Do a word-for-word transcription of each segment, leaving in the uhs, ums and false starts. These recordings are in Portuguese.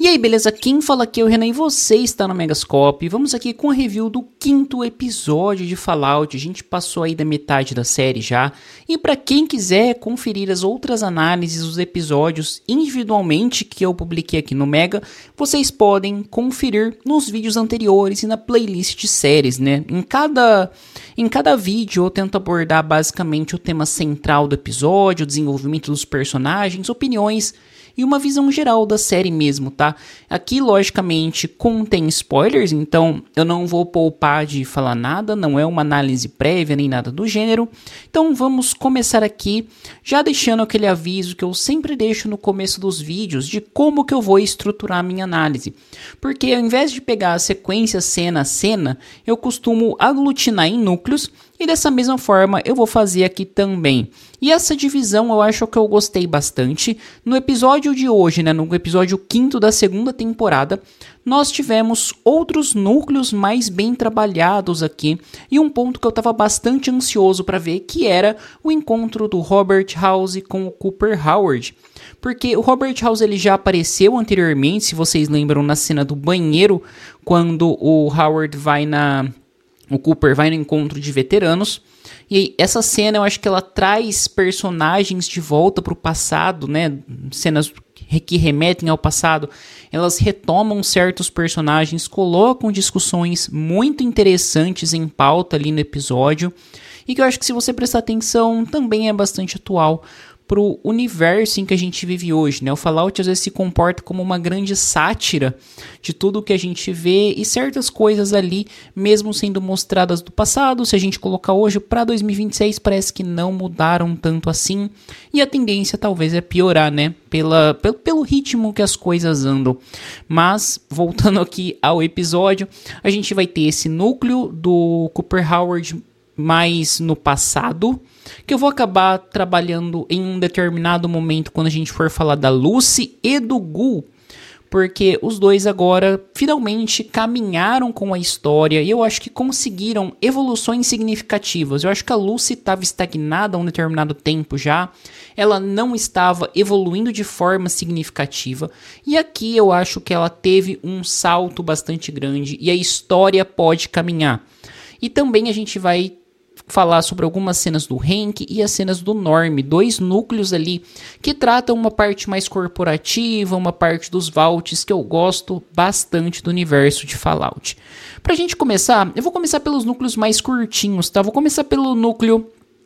aí, beleza? Quem fala aqui é o Renan e você está no Megascope. Vamos aqui com a review do quinto episódio de Fallout. A gente passou aí da metade da série já. E para quem quiser conferir as outras análises dos episódios individualmente que eu publiquei aqui no Mega, vocês podem conferir nos vídeos anteriores e na playlist de séries, né? Em cada, em cada vídeo eu tento abordar basicamente o tema central do episódio, o desenvolvimento dos personagens, opiniões e uma visão geral da série mesmo, tá? Aqui, logicamente, contém spoilers, então eu não vou poupar de falar nada, não é uma análise prévia nem nada do gênero. Então vamos começar aqui, já deixando aquele aviso que eu sempre deixo no começo dos vídeos de como que eu vou estruturar a minha análise. Porque ao invés de pegar a sequência cena a cena, eu costumo aglutinar em núcleos, e dessa mesma forma eu vou fazer aqui também. E essa divisão eu acho que eu gostei bastante. No episódio de hoje, né, no episódio quinto da segunda temporada, nós tivemos outros núcleos mais bem trabalhados aqui. E um ponto que eu estava bastante ansioso para ver, que era o encontro do Robert House com o Cooper Howard. Porque o Robert House ele já apareceu anteriormente, se vocês lembram, na cena do banheiro, quando o Howard vai na... O Cooper vai no encontro de veteranos. E essa cena eu acho que ela traz personagens de volta para o passado, né? Cenas que remetem ao passado. Elas retomam certos personagens, colocam discussões muito interessantes em pauta ali no episódio. E que eu acho que se você prestar atenção também é bastante atual pro universo em que a gente vive hoje, né? O Fallout às vezes se comporta como uma grande sátira de tudo que a gente vê e certas coisas ali, mesmo sendo mostradas do passado, se a gente colocar hoje para dois mil e vinte e seis, parece que não mudaram tanto assim, e a tendência talvez é piorar, né? Pela, pelo, pelo ritmo que as coisas andam. Mas, voltando aqui ao episódio, a gente vai ter esse núcleo do Cooper Howard mais no passado, que eu vou acabar trabalhando em um determinado momento quando a gente for falar da Lucy e do Gu, porque os dois agora finalmente caminharam com a história e eu acho que conseguiram evoluções significativas. Eu acho que a Lucy estava estagnada há um determinado tempo já, ela não estava evoluindo de forma significativa, e aqui eu acho que ela teve um salto bastante grande e a história pode caminhar. E também a gente vai falar sobre algumas cenas do Hank e as cenas do Norm, dois núcleos ali que tratam uma parte mais corporativa, uma parte dos vaults que eu gosto bastante do universo de Fallout. Pra gente começar, eu vou começar pelos núcleos mais curtinhos, tá? Vou começar pelo núcleo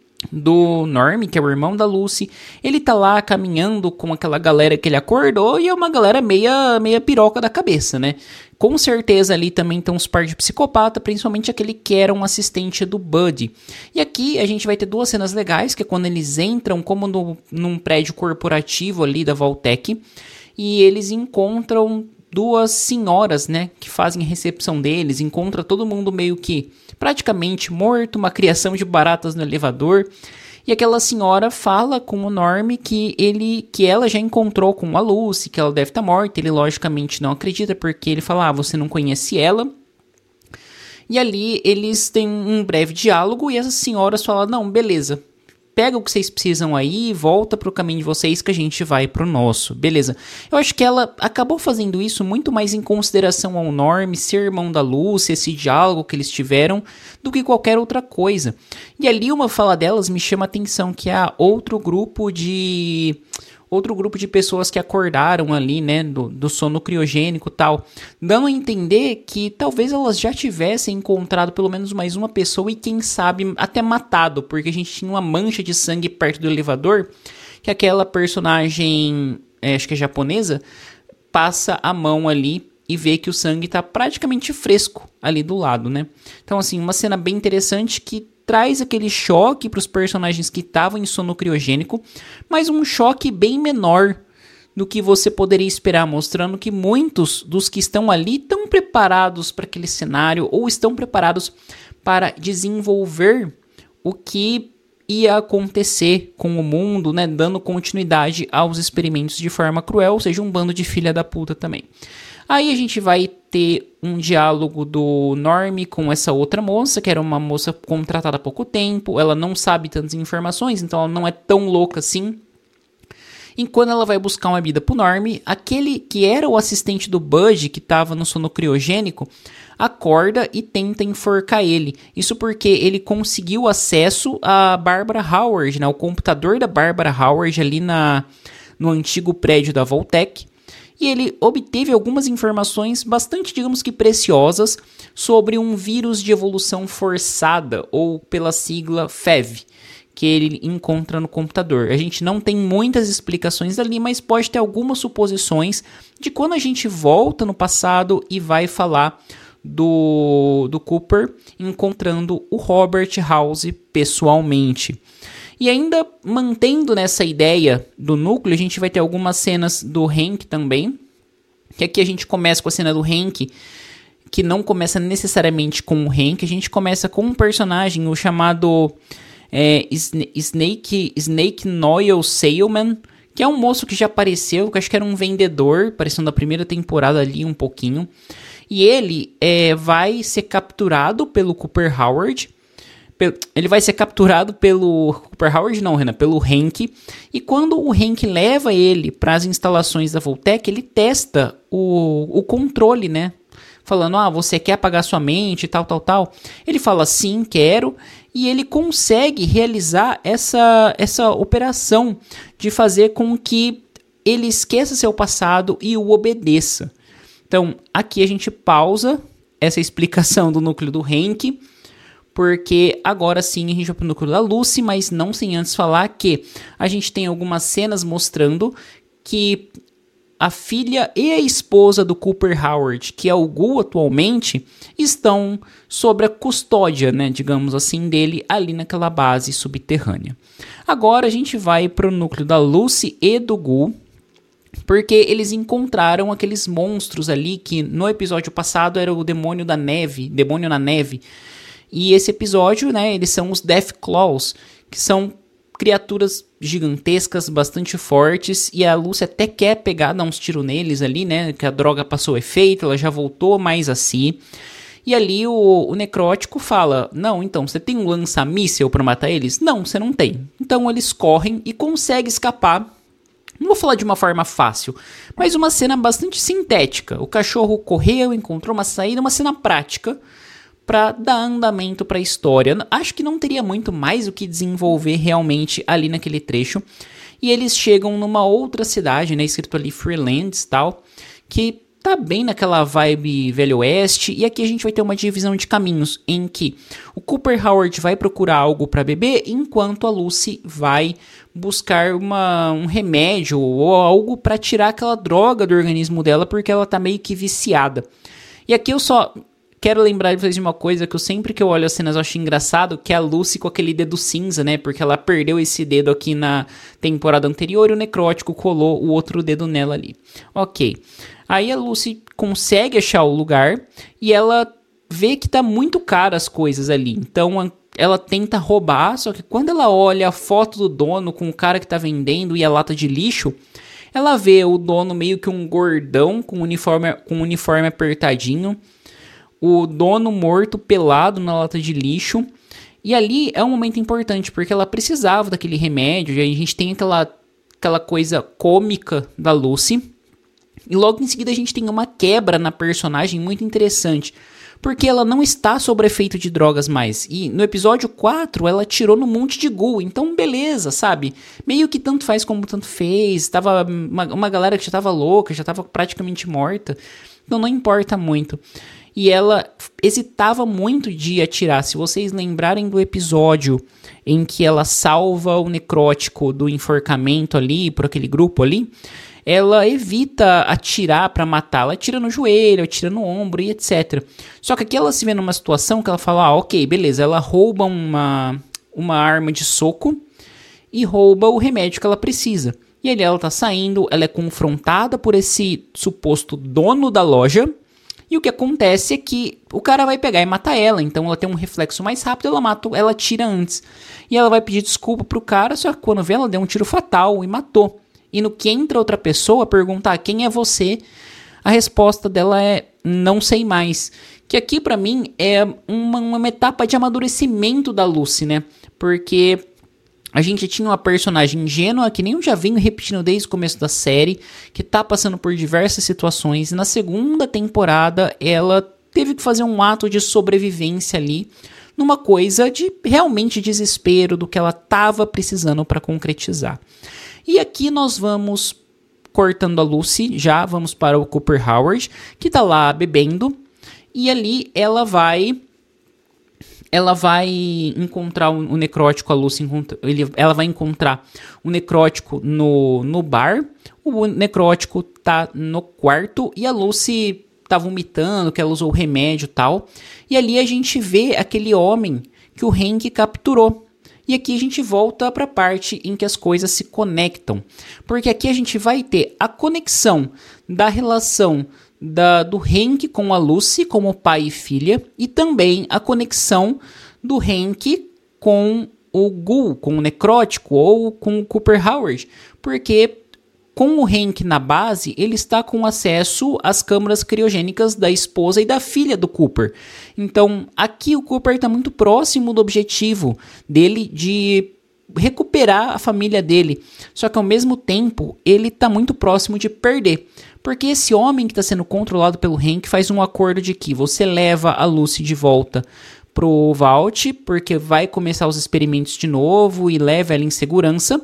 do Norm, que é o irmão da Lucy. Ele tá lá caminhando com aquela galera que ele acordou e é uma galera meia, meia piroca da cabeça, né? Com certeza ali também estão os par de psicopata, principalmente aquele que era um assistente do Buddy. E aqui a gente vai ter duas cenas legais, que é quando eles entram como no, num prédio corporativo ali da Vault-Tec, e eles encontram duas senhoras, né, que fazem a recepção deles, encontra todo mundo meio que praticamente morto, uma criação de baratas no elevador, e aquela senhora fala com o Norm que, ele, que ela já encontrou com a Lucy, que ela deve estar morta. Ele logicamente não acredita, porque ele fala, ah, você não conhece ela. E ali eles têm um breve diálogo e essas senhoras falam, não, beleza, pega o que vocês precisam aí, volta pro caminho de vocês que a gente vai pro nosso, beleza. Eu acho que ela acabou fazendo isso muito mais em consideração ao Norm, ser irmão da Lucy, esse diálogo que eles tiveram, do que qualquer outra coisa. E ali uma fala delas me chama a atenção, que é outro grupo de... outro grupo de pessoas que acordaram ali, né, do, do sono criogênico e tal, dando a entender que talvez elas já tivessem encontrado pelo menos mais uma pessoa e quem sabe até matado, porque a gente tinha uma mancha de sangue perto do elevador, que aquela personagem, é, acho que é japonesa, passa a mão ali e vê que o sangue tá praticamente fresco ali do lado, né? Então, assim, uma cena bem interessante que traz aquele choque para os personagens que estavam em sono criogênico, mas um choque bem menor do que você poderia esperar, mostrando que muitos dos que estão ali estão preparados para aquele cenário ou estão preparados para desenvolver o que ia acontecer com o mundo, né, dando continuidade aos experimentos de forma cruel, ou seja, um bando de filha da puta também. Aí a gente vai ter um diálogo do Norm com essa outra moça, que era uma moça contratada há pouco tempo. Ela não sabe tantas informações, então ela não é tão louca assim. Enquanto ela vai buscar uma bebida pro Norm, aquele que era o assistente do Bud, que estava no sono criogênico, acorda e tenta enforcar ele. Isso porque ele conseguiu acesso a Barbara Howard, né, o computador da Barbara Howard ali na, no antigo prédio da Vault-Tec. E ele obteve algumas informações bastante, digamos que preciosas, sobre um vírus de evolução forçada, ou pela sigla F E V, que ele encontra no computador. A gente não tem muitas explicações ali, mas pode ter algumas suposições de quando a gente volta no passado e vai falar do, do Cooper encontrando o Robert House pessoalmente. E ainda mantendo nessa ideia do núcleo, a gente vai ter algumas cenas do Hank também, que aqui a gente começa com a cena do Hank, que não começa necessariamente com o Hank, a gente começa com um personagem, o chamado é, Snake, Snake Noil Salesman, que é um moço que já apareceu, que acho que era um vendedor, apareceu na primeira temporada ali um pouquinho, e ele é, vai ser capturado pelo Cooper Howard. Ele vai ser capturado pelo Cooper Howard, não, Renan, pelo Hank. E quando o Hank leva ele para as instalações da Vault-Tec, ele testa o, o controle, né? Falando, ah, você quer apagar sua mente, tal, tal, tal. Ele fala, sim, quero. E ele consegue realizar essa, essa operação de fazer com que ele esqueça seu passado e o obedeça. Então, aqui a gente pausa essa explicação do núcleo do Hank, porque agora sim a gente vai para o núcleo da Lucy, mas não sem antes falar que a gente tem algumas cenas mostrando que a filha e a esposa do Cooper Howard, que é o Gu atualmente, estão sob a custódia, né, digamos assim, dele ali naquela base subterrânea. Agora a gente vai para o núcleo da Lucy e do Gu, porque eles encontraram aqueles monstros ali que no episódio passado era o demônio da neve, demônio na neve. E esse episódio, né, eles são os Deathclaws, que são criaturas gigantescas, bastante fortes, e a Lucy até quer pegar, dar uns tiros neles ali, né, que a droga passou efeito, ela já voltou mais a si. E ali o, o necrótico fala, não, então, você tem um lança-míssel pra matar eles? Não, você não tem. Então eles correm e conseguem escapar. Não vou falar de uma forma fácil, mas uma cena bastante sintética. O cachorro correu, encontrou uma saída, uma cena prática, para dar andamento para a história. Acho que não teria muito mais o que desenvolver realmente ali naquele trecho. E eles chegam numa outra cidade, né, escrito ali Freelands e tal, que tá bem naquela vibe Velho Oeste. E aqui a gente vai ter uma divisão de caminhos em que o Cooper Howard vai procurar algo para beber, enquanto a Lucy vai buscar uma, um remédio ou algo para tirar aquela droga do organismo dela, porque ela tá meio que viciada. E aqui eu só quero lembrar vocês de uma coisa que eu sempre que eu olho as cenas eu acho engraçado, que é a Lucy com aquele dedo cinza, né? Porque ela perdeu esse dedo aqui na temporada anterior e o necrótico colou o outro dedo nela ali. Ok. Aí a Lucy consegue achar o lugar e ela vê que tá muito caro as coisas ali. Então ela tenta roubar, só que quando ela olha a foto do dono com o cara que tá vendendo e a lata de lixo, ela vê o dono meio que um gordão com uniforme, com uniforme apertadinho, o dono morto pelado na lata de lixo. E ali é um momento importante, porque ela precisava daquele remédio. E aí a gente tem aquela, aquela coisa cômica da Lucy. E logo em seguida a gente tem uma quebra na personagem muito interessante, porque ela não está sob efeito de drogas mais. E no episódio quatro ela tirou no monte de Gu. Então beleza, sabe? Meio que tanto faz como tanto fez. Tava uma, uma galera que já estava louca, já estava praticamente morta. Então não importa muito. E ela hesitava muito de atirar. Se vocês lembrarem do episódio em que ela salva o necrótico do enforcamento ali, por aquele grupo ali, ela evita atirar pra matar. Ela atira no joelho, atira no ombro e etcétera. Só que aqui ela se vê numa situação que ela fala, ah, ok, beleza, ela rouba uma, uma arma de soco e rouba o remédio que ela precisa. E ali ela tá saindo, ela é confrontada por esse suposto dono da loja. E o que acontece é que o cara vai pegar e matar ela. Então ela tem um reflexo mais rápido, ela mata, ela tira antes. E ela vai pedir desculpa pro cara, só que quando vê, ela deu um tiro fatal e matou. E no que entra outra pessoa perguntar quem é você, a resposta dela é não sei mais. Que aqui pra mim é uma, uma etapa de amadurecimento da Lucy, né? Porque A gente tinha uma personagem ingênua, que nem eu já venho repetindo desde o começo da série, que tá passando por diversas situações. E na segunda temporada, ela teve que fazer um ato de sobrevivência ali, numa coisa de realmente desespero do que ela tava precisando para concretizar. E aqui nós vamos cortando a Lucy, já vamos para o Cooper Howard, que tá lá bebendo. E ali ela vai... Ela vai encontrar o necrótico, a Lucy encontra, ele, ela vai encontrar o necrótico no, no bar, o necrótico tá no quarto e a Lucy tá vomitando, que ela usou remédio e tal. E ali a gente vê aquele homem que o Hank capturou. E aqui a gente volta para a parte em que as coisas se conectam. Porque aqui a gente vai ter a conexão da relação Da, do Hank com a Lucy como pai e filha, e também a conexão do Hank com o Ghoul, com o necrótico, ou com o Cooper Howard, porque com o Hank na base, ele está com acesso às câmaras criogênicas da esposa e da filha do Cooper. Então aqui o Cooper está muito próximo do objetivo dele de recuperar a família dele, só que ao mesmo tempo ele está muito próximo de perder. Porque esse homem que está sendo controlado pelo Hank faz um acordo de que você leva a Lucy de volta pro Vault, porque vai começar os experimentos de novo e leva ela em segurança.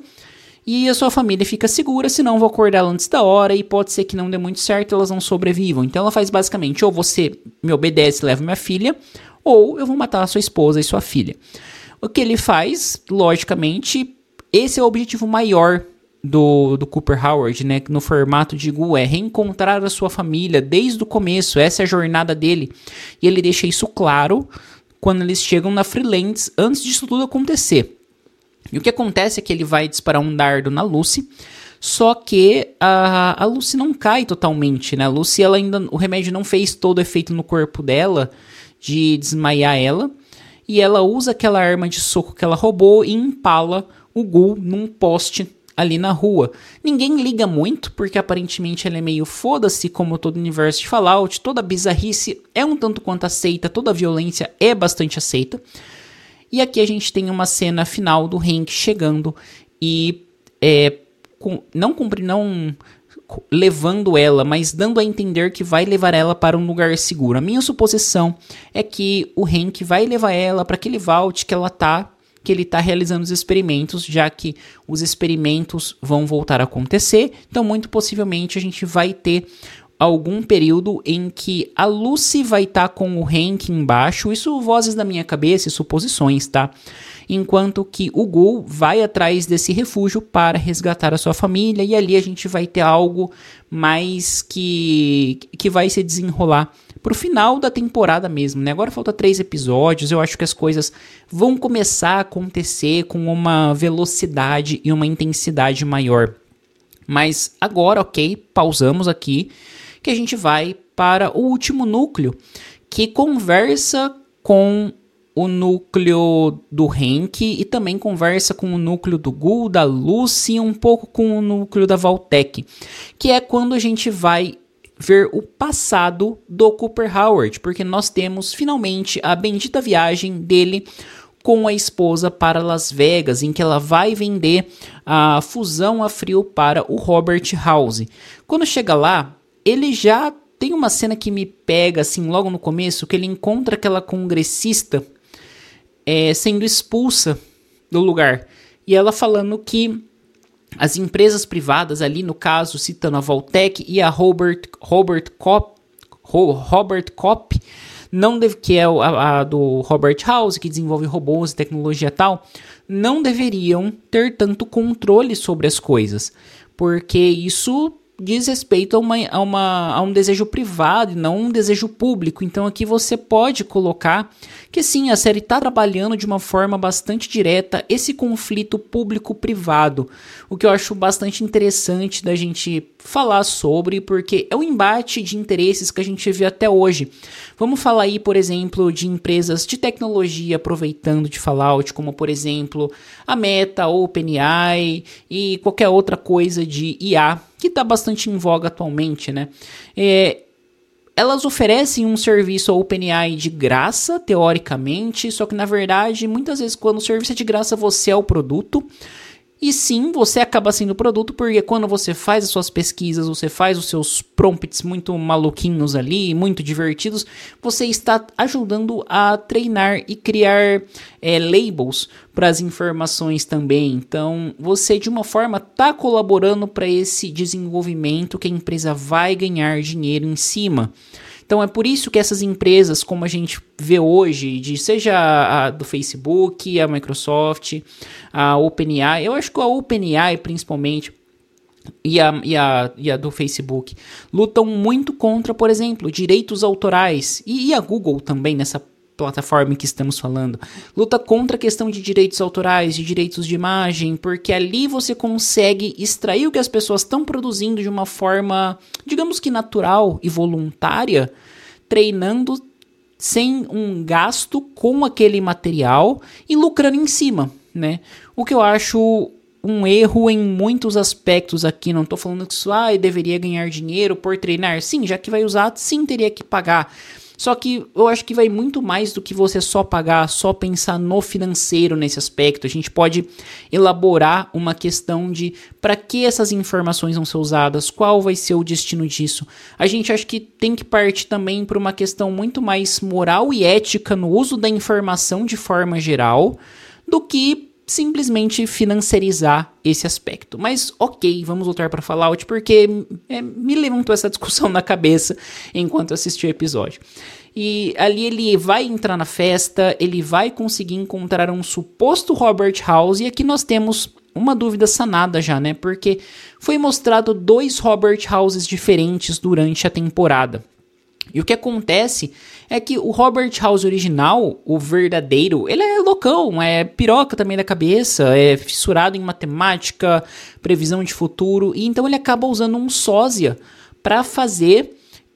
E a sua família fica segura, senão vou acordar ela antes da hora e pode ser que não dê muito certo e elas não sobrevivam. Então ela faz basicamente, ou você me obedece e leva minha filha, ou eu vou matar a sua esposa e sua filha. O que ele faz, logicamente, esse é o objetivo maior Do, do Cooper Howard, né, no formato de Ghoul, é reencontrar a sua família desde o começo, essa é a jornada dele, e ele deixa isso claro quando eles chegam na Freelands, antes disso tudo acontecer. E o que acontece é que ele vai disparar um dardo na Lucy, só que a, a Lucy não cai totalmente, né, a Lucy, ela ainda, o remédio não fez todo o efeito no corpo dela, de desmaiar ela, e ela usa aquela arma de soco que ela roubou e empala o Ghoul num poste ali na rua. Ninguém liga muito, porque aparentemente ela é meio foda-se, como todo o universo de Fallout, toda a bizarrice é um tanto quanto aceita, toda a violência é bastante aceita. E aqui a gente tem uma cena final do Hank chegando e é, com, não cumprir, não levando ela, mas dando a entender que vai levar ela para um lugar seguro. A minha suposição é que o Hank vai levar ela para aquele vault que ela tá que ele está realizando os experimentos, já que os experimentos vão voltar a acontecer, então muito possivelmente a gente vai ter algum período em que a Lucy vai estar tá com o Hank embaixo, isso vozes da minha cabeça e suposições, tá? Enquanto que o Ghoul vai atrás desse refúgio para resgatar a sua família, e ali a gente vai ter algo mais que, que vai se desenrolar pro final da temporada mesmo, né? Agora falta três episódios, eu acho que as coisas vão começar a acontecer com uma velocidade e uma intensidade maior. Mas agora, ok, pausamos aqui, que a gente vai para o último núcleo, que conversa com o núcleo do Hank e também conversa com o núcleo do Ghoul, da Lucy e um pouco com o núcleo da Vault-Tec, que é quando a gente vai ver o passado do Cooper Howard, porque nós temos finalmente a bendita viagem dele com a esposa para Las Vegas, em que ela vai vender a fusão a frio para o Robert House. Quando chega lá, ele já tem uma cena que me pega assim logo no começo, que ele encontra aquela congressista é, sendo expulsa do lugar, e ela falando que as empresas privadas ali, no caso, citando a Vault-Tec e a Robert, Robert Kopp, Robert Kopp, não deve, que é a, a do Robert House, que desenvolve robôs e tecnologia e tal, não deveriam ter tanto controle sobre as coisas, porque isso diz respeito a, uma, a, uma, a um desejo privado e não um desejo público. Então aqui você pode colocar que sim, a série está trabalhando de uma forma bastante direta esse conflito público-privado, o que eu acho bastante interessante da gente falar sobre, porque é um embate de interesses que a gente vê até hoje. Vamos falar aí, por exemplo, de empresas de tecnologia aproveitando de Fallout, como por exemplo a Meta, OpenAI e qualquer outra coisa de I A, que está bastante em voga atualmente, né? É, elas oferecem um serviço ao OpenAI de graça, teoricamente, só que na verdade, muitas vezes quando o serviço é de graça, você é o produto. E sim, você acaba sendo o produto, porque quando você faz as suas pesquisas, você faz os seus prompts muito maluquinhos ali, muito divertidos, você está ajudando a treinar e criar é, labels para as informações também. Então, você de uma forma está colaborando para esse desenvolvimento que a empresa vai ganhar dinheiro em cima. Então é por isso que essas empresas, como a gente vê hoje, de, seja a, a do Facebook, a Microsoft, a OpenAI, eu acho que a OpenAI principalmente, e a, e, a, e a do Facebook, lutam muito contra, por exemplo, direitos autorais, e, e a Google também nessa plataforma que estamos falando, luta contra a questão de direitos autorais, de direitos de imagem, porque ali você consegue extrair o que as pessoas estão produzindo de uma forma, digamos que natural e voluntária, treinando sem um gasto com aquele material e lucrando em cima, né? O que eu acho um erro em muitos aspectos aqui, não estou falando que isso, ah, eu deveria ganhar dinheiro por treinar, sim, já que vai usar, sim, teria que pagar. Só que eu acho que vai muito mais do que você só pagar, só pensar no financeiro nesse aspecto. A gente pode elaborar uma questão de para que essas informações vão ser usadas, qual vai ser o destino disso. A gente acha que tem que partir também para uma questão muito mais moral e ética no uso da informação de forma geral, do que simplesmente financiarizar esse aspecto. Mas ok, vamos voltar para Fallout, porque é, me levantou essa discussão na cabeça enquanto assisti o episódio. E ali ele vai entrar na festa, ele vai conseguir encontrar um suposto Robert House, e aqui nós temos uma dúvida sanada já, né? Porque foi mostrado dois Robert Houses diferentes durante a temporada. E o que acontece é que o Robert House original, o verdadeiro, ele é loucão, é piroca também da cabeça, é fissurado em matemática, previsão de futuro, e então ele acaba usando um sósia para fazer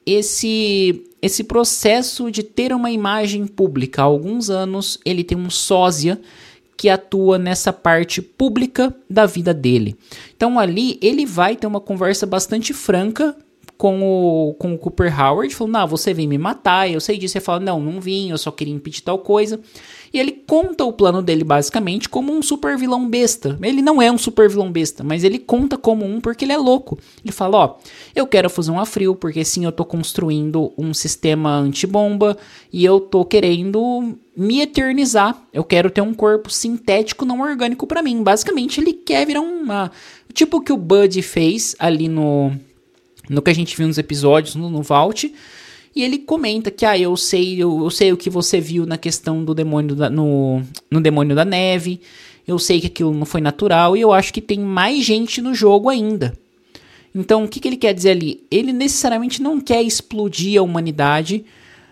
esse, esse processo de ter uma imagem pública. Há alguns anos ele tem um sósia que atua nessa parte pública da vida dele. Então ali ele vai ter uma conversa bastante franca com o, com o Cooper Howard, falando, não, você vem me matar, eu sei disso. Ele fala, não, não vim, eu só queria impedir tal coisa. E ele conta o plano dele basicamente como um super vilão besta. Ele não é um super vilão besta, mas ele conta como um porque ele é louco. Ele fala, ó, eu quero a fusão a frio, porque sim, eu tô construindo um sistema antibomba e eu tô querendo me eternizar. Eu quero ter um corpo sintético não orgânico pra mim. Basicamente, ele quer virar uma... tipo o que o Bud fez ali no... no que a gente viu nos episódios, no, no Vault, e ele comenta que, ah, eu sei, eu, eu sei o que você viu na questão do demônio da, no, no demônio da neve, eu sei que aquilo não foi natural, e eu acho que tem mais gente no jogo ainda. Então, o que, que ele quer dizer ali? Ele necessariamente não quer explodir a humanidade.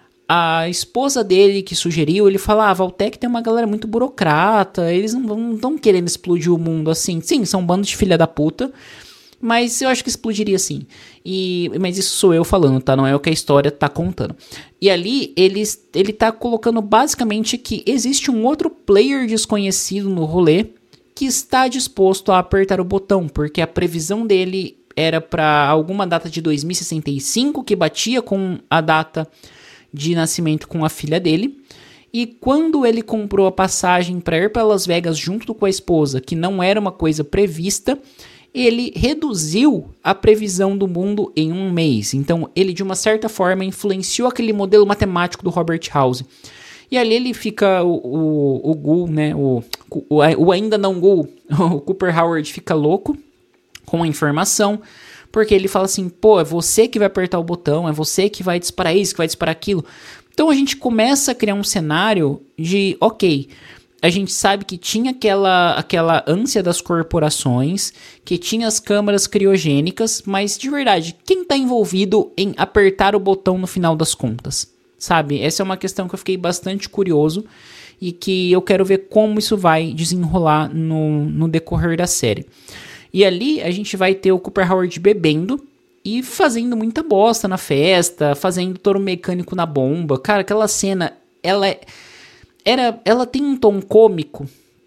A esposa dele que sugeriu, ele fala, ah, Valtech tem uma galera muito burocrata, eles não estão querendo explodir o mundo assim. Sim, são um bando de filha da puta, mas eu acho que explodiria sim. E, mas isso sou eu falando, tá? Não é o que a história tá contando. E ali, ele, ele tá colocando basicamente que existe um outro player desconhecido no rolê que está disposto a apertar o botão, porque a previsão dele era para alguma data de dois mil e sessenta e cinco, que batia com a data de nascimento com a filha dele. E quando ele comprou a passagem para ir para Las Vegas junto com a esposa, que não era uma coisa prevista, ele reduziu a previsão do mundo em um mês. Então, ele, de uma certa forma, influenciou aquele modelo matemático do Robert House. E ali ele fica, o, o, o Ghoul, né, o, o, o ainda não Ghoul, o Cooper Howard fica louco com a informação, porque ele fala assim, pô, é você que vai apertar o botão, é você que vai disparar isso, que vai disparar aquilo. Então, a gente começa a criar um cenário de, ok, a gente sabe que tinha aquela, aquela ânsia das corporações, que tinha as câmaras criogênicas, mas de verdade, quem está envolvido em apertar o botão no final das contas? Sabe? Essa é uma questão que eu fiquei bastante curioso e que eu quero ver como isso vai desenrolar no, no decorrer da série. E ali a gente vai ter o Cooper Howard bebendo e fazendo muita bosta na festa, fazendo touro mecânico na bomba. Cara, aquela cena, ela é... Era, ela tem um tom cômico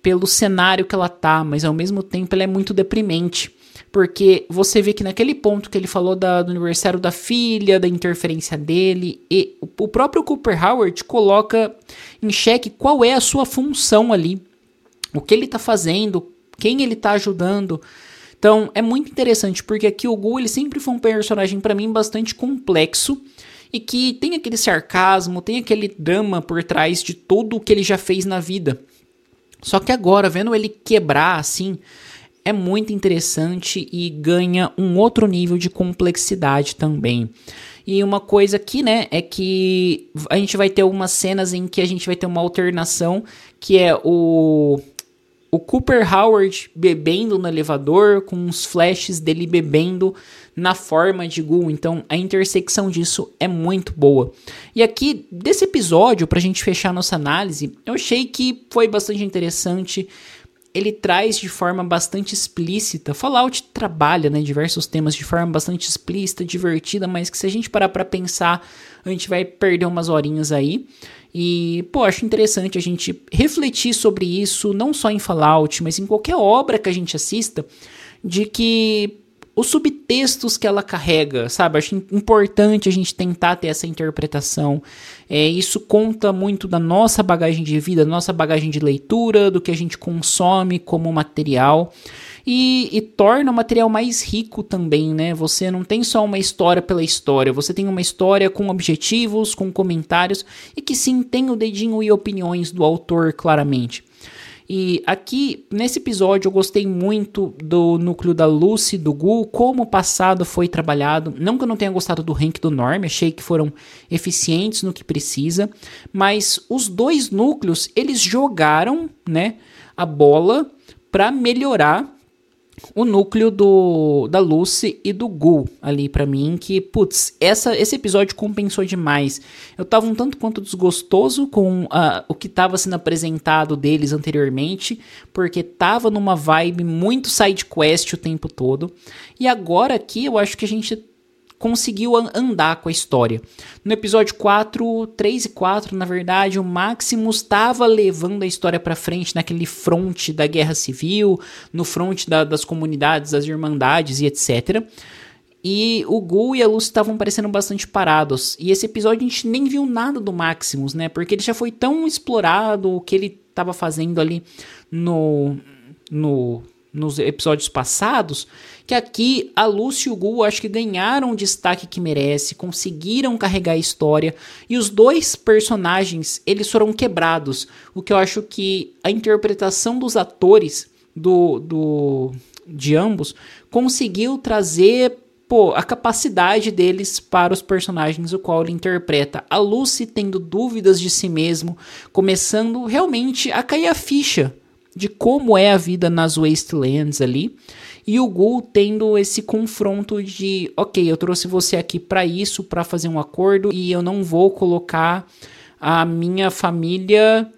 pelo cenário que ela tá, mas ao mesmo tempo ela é muito deprimente. Porque você vê que naquele ponto que ele falou da, do aniversário da filha, da interferência dele, e o próprio Cooper Howard coloca em xeque qual é a sua função ali, o que ele tá fazendo, quem ele tá ajudando. Então é muito interessante, porque aqui o Gu ele sempre foi um personagem para mim bastante complexo, e que tem aquele sarcasmo, tem aquele drama por trás de tudo o que ele já fez na vida. Só que agora, vendo ele quebrar assim, é muito interessante e ganha um outro nível de complexidade também. E uma coisa aqui, né, é que a gente vai ter umas cenas em que a gente vai ter uma alternação, que é o, o Cooper Howard bebendo no elevador, com uns flashes dele bebendo na forma de Gu. Então a intersecção disso é muito boa. E aqui, desse episódio, pra gente fechar nossa análise, eu achei que foi bastante interessante. Ele traz de forma bastante explícita. Fallout trabalha, né, diversos temas de forma bastante explícita, divertida, mas que se a gente parar pra pensar, a gente vai perder umas horinhas aí. E, pô, acho interessante a gente refletir sobre isso, não só em Fallout, mas em qualquer obra que a gente assista, de que os subtextos que ela carrega, sabe? Acho importante a gente tentar ter essa interpretação. É, isso conta muito da nossa bagagem de vida, da nossa bagagem de leitura, do que a gente consome como material. E, e torna o material mais rico também, né? Você não tem só uma história pela história, você tem uma história com objetivos, com comentários, e que sim, tem o dedinho e opiniões do autor claramente. E aqui, nesse episódio, eu gostei muito do núcleo da Lucy, do Gu, como o passado foi trabalhado. Não que eu não tenha gostado do Hank e do Norm, achei que foram eficientes no que precisa, mas os dois núcleos, eles jogaram, né, a bola para melhorar o núcleo do, da Lucy e do Gu ali pra mim, que, putz, essa, esse episódio compensou demais. Eu tava um tanto quanto desgostoso com uh, o que tava sendo apresentado deles anteriormente, porque tava numa vibe muito side quest o tempo todo, e agora aqui eu acho que a gente conseguiu andar com a história. No episódio quatro, três e quatro, na verdade, o Maximus estava levando a história para frente naquele fronte da guerra civil, no fronte da, das comunidades, das irmandades e etcétera. E o Gu e a Lucy estavam parecendo bastante parados. E esse episódio a gente nem viu nada do Maximus, né? Porque ele já foi tão explorado, o que ele estava fazendo ali no... no nos episódios passados, que aqui a Lucy e o Gu acho que ganharam o destaque que merece, conseguiram carregar a história, e os dois personagens, eles foram quebrados, o que eu acho que a interpretação dos atores do, do, de ambos conseguiu trazer, pô, a capacidade deles para os personagens o qual ele interpreta. A Lucy tendo dúvidas de si mesmo, começando realmente a cair a ficha de como é a vida nas Wastelands ali, e o Gu tendo esse confronto de, ok, eu trouxe você aqui para isso, para fazer um acordo, e eu não vou colocar a minha família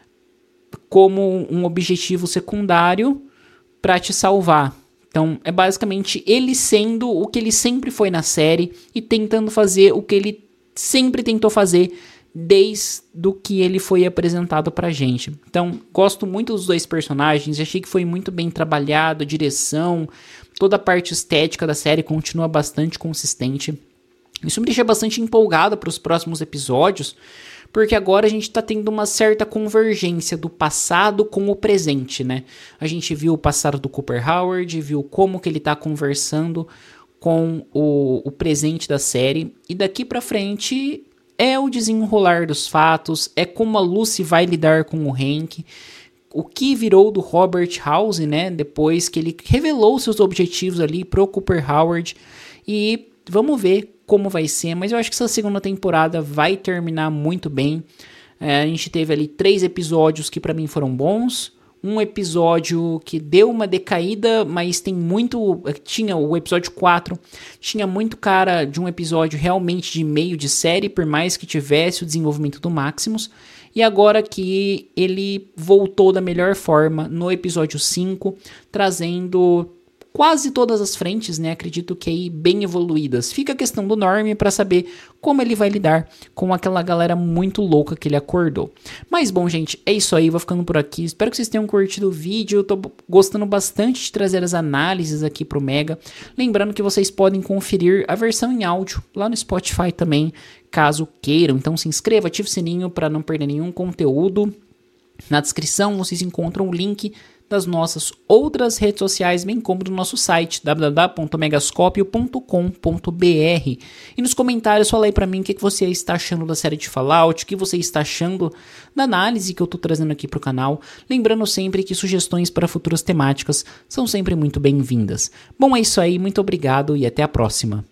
como um objetivo secundário para te salvar. Então, é basicamente ele sendo o que ele sempre foi na série e tentando fazer o que ele sempre tentou fazer desde o que ele foi apresentado pra gente. Então, gosto muito dos dois personagens, achei que foi muito bem trabalhado, a direção, toda a parte estética da série continua bastante consistente. Isso me deixa bastante empolgado para os próximos episódios, porque agora a gente tá tendo uma certa convergência do passado com o presente, né? A gente viu o passado do Cooper Howard, viu como que ele tá conversando com o, o presente da série, e daqui pra frente é o desenrolar dos fatos, é como a Lucy vai lidar com o Hank, o que virou do Robert House, né, depois que ele revelou seus objetivos ali pro Cooper Howard, e vamos ver como vai ser, mas eu acho que essa segunda temporada vai terminar muito bem. É, a gente teve ali três episódios que pra mim foram bons, um episódio que deu uma decaída, mas tem muito... Tinha o episódio quatro, tinha muito cara de um episódio realmente de meio de série, por mais que tivesse o desenvolvimento do Maximus. E agora que ele voltou da melhor forma no episódio cinco, trazendo quase todas as frentes, né? Acredito que aí bem evoluídas. Fica a questão do Norm para saber como ele vai lidar com aquela galera muito louca que ele acordou. Mas bom, gente, é isso aí, vou ficando por aqui. Espero que vocês tenham curtido o vídeo. Eu tô gostando bastante de trazer as análises aqui pro Mega. Lembrando que vocês podem conferir a versão em áudio lá no Spotify também, caso queiram. Então se inscreva, ative o sininho para não perder nenhum conteúdo. Na descrição vocês encontram o link das nossas outras redes sociais, bem como do nosso site w w w ponto megascopio ponto com ponto b r. E nos comentários fala aí pra mim o que você está achando da série de Fallout, o que você está achando da análise que eu tô trazendo aqui pro canal. Lembrando sempre que sugestões para futuras temáticas são sempre muito bem-vindas. Bom, é isso aí, muito obrigado e até a próxima.